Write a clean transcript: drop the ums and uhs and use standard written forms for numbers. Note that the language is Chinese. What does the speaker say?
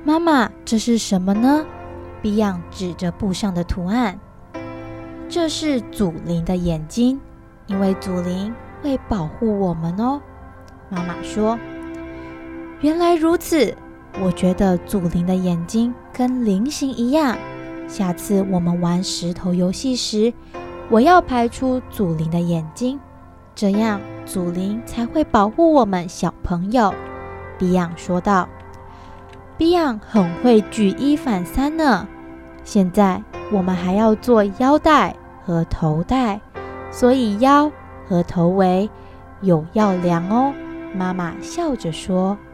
妈妈，这是什么呢？比昂指着布上的图案。这是祖灵的眼睛，因为祖灵会保护我们哦。妈妈说，原来如此，我觉得祖灵的眼睛跟菱形一样。下次我们玩石头游戏时，我要排出祖灵的眼睛，这样祖灵才会保护我们小朋友。比昂说道。比昂很会举一反三呢。现在我们还要做腰带和头带，所以腰和头围有要量哦。妈妈笑着说。